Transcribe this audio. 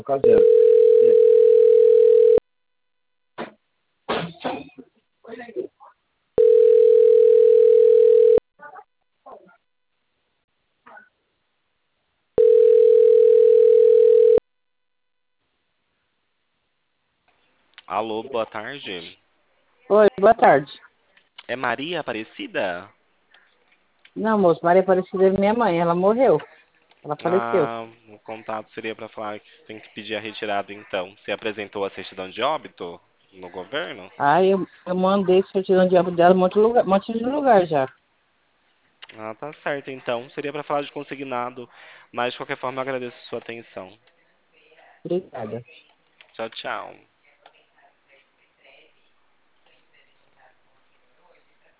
Caseiro. Alô, boa tarde. Oi, boa tarde. É Maria Aparecida? Não, moço, Maria Aparecida é minha mãe, ela morreu. Ela faleceu. O contato seria para falar que tem que pedir a retirada então. Você apresentou a certidão de óbito no governo? Aí eu mandei certidão de óbito dela em um monte de lugar já. Ah, tá certo então. Seria para falar de consignado, mas de qualquer forma eu agradeço a sua atenção. Obrigada. Tchau, tchau.